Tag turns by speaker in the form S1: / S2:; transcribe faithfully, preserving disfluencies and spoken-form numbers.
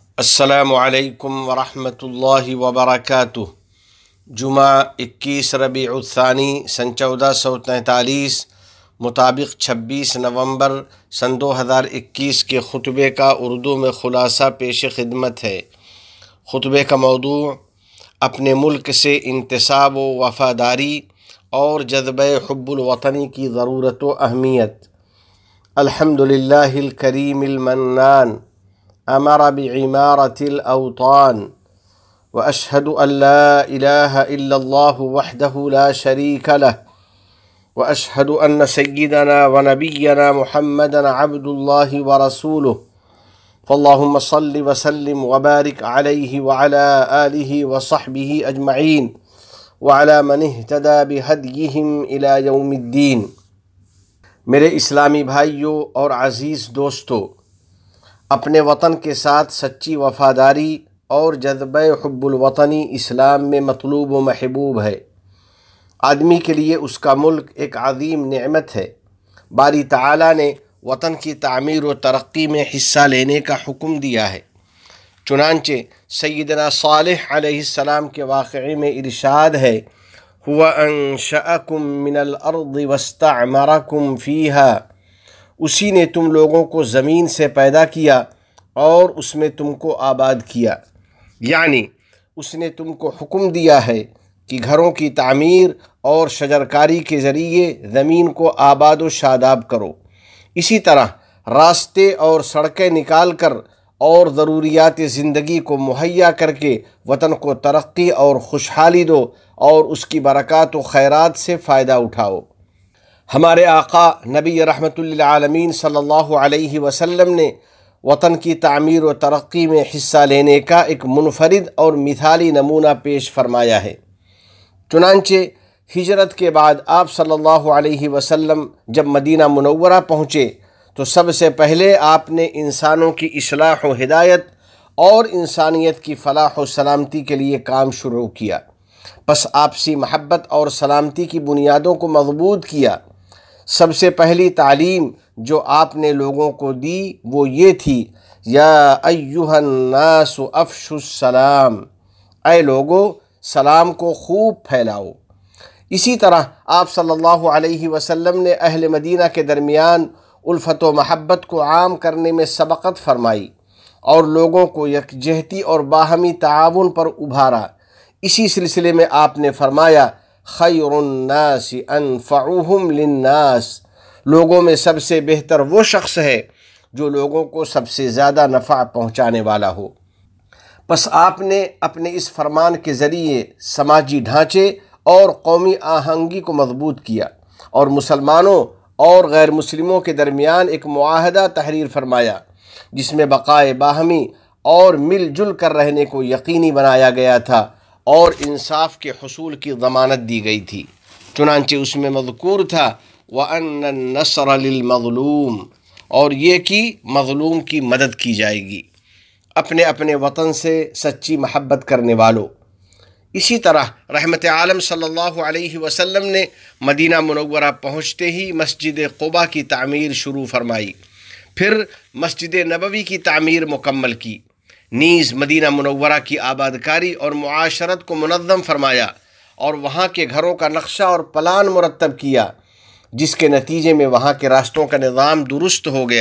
S1: السلام علیکم ورحمۃ اللہ وبرکاتہ۔ جمعہ اکیس ربیع الثانی سن چودہ سو تینتالیس مطابق چھبیس نومبر سن دو ہزار اکیس کے خطبے کا اردو میں خلاصہ پیش خدمت ہے۔ خطبے کا موضوع اپنے ملک سے انتساب و وفاداری اور جذبہ حب الوطنی کی ضرورت و اہمیت۔ الحمد للہ الکریم المنان امر بعمارة الأوطان وأشهد أن لا إله إلا الله وحده لا شريك له وأشهد أن سيدنا ونبينا محمدا عبد الله ورسوله فاللهم صل وسلم وبارك عليه وعلى آله وصحبه أجمعين وعلى من اهتدى بهديهم إلى يوم الدين۔ میرے اسلامی بھائیوں اور عزیز دوستو، اپنے وطن کے ساتھ سچی وفاداری اور جذبہ حب الوطنی اسلام میں مطلوب و محبوب ہے۔ آدمی کے لیے اس کا ملک ایک عظیم نعمت ہے۔ باری تعالیٰ نے وطن کی تعمیر و ترقی میں حصہ لینے کا حکم دیا ہے۔ چنانچہ سیدنا صالح علیہ السلام کے واقعے میں ارشاد ہے، هُوَ أَنشَأَكُم مِّنَ الْأَرْضِ وَاسْتَعْمَرَكُم فِيهَا، اسی نے تم لوگوں کو زمین سے پیدا کیا اور اس میں تم کو آباد کیا، یعنی اس نے تم کو حکم دیا ہے کہ گھروں کی تعمیر اور شجرکاری کے ذریعے زمین کو آباد و شاداب کرو۔ اسی طرح راستے اور سڑکیں نکال کر اور ضروریات زندگی کو مہیا کر کے وطن کو ترقی اور خوشحالی دو اور اس کی برکات و خیرات سے فائدہ اٹھاؤ۔ ہمارے آقا نبی رحمت للعالمین صلی اللہ علیہ وسلم نے وطن کی تعمیر و ترقی میں حصہ لینے کا ایک منفرد اور مثالی نمونہ پیش فرمایا ہے۔ چنانچہ ہجرت کے بعد آپ صلی اللہ علیہ وسلم جب مدینہ منورہ پہنچے تو سب سے پہلے آپ نے انسانوں کی اصلاح و ہدایت اور انسانیت کی فلاح و سلامتی کے لیے کام شروع کیا۔ پس آپسی محبت اور سلامتی کی بنیادوں کو مضبوط کیا۔ سب سے پہلی تعلیم جو آپ نے لوگوں کو دی وہ یہ تھی، یا ایھا الناس افشوا السلام، اے لوگو سلام کو خوب پھیلاؤ۔ اسی طرح آپ صلی اللہ علیہ وسلم نے اہل مدینہ کے درمیان الفت و محبت کو عام کرنے میں سبقت فرمائی اور لوگوں کو یکجہتی اور باہمی تعاون پر ابھارا۔ اسی سلسلے میں آپ نے فرمایا، خیر الناس انفعهم للناس، لوگوں میں سب سے بہتر وہ شخص ہے جو لوگوں کو سب سے زیادہ نفع پہنچانے والا ہو۔ پس آپ نے اپنے اس فرمان کے ذریعے سماجی ڈھانچے اور قومی آہنگی کو مضبوط کیا اور مسلمانوں اور غیر مسلموں کے درمیان ایک معاہدہ تحریر فرمایا جس میں بقائے باہمی اور مل جل کر رہنے کو یقینی بنایا گیا تھا اور انصاف کے حصول کی ضمانت دی گئی تھی۔ چنانچہ اس میں مذکور تھا، وَأَنَّ النَّصْرَ لِلْمَظْلُوم، اور یہ کہ مظلوم کی مدد کی جائے گی۔ اپنے اپنے وطن سے سچی محبت کرنے والوں، اسی طرح رحمت عالم صلی اللہ علیہ وسلم نے مدینہ منورہ پہنچتے ہی مسجد قباء کی تعمیر شروع فرمائی، پھر مسجد نبوی کی تعمیر مکمل کی، نیز مدینہ منورہ کی آباد کاری اور معاشرت کو منظم فرمایا اور وہاں کے گھروں کا نقشہ اور پلان مرتب کیا، جس کے نتیجے میں وہاں کے راستوں کا نظام درست ہو گیا۔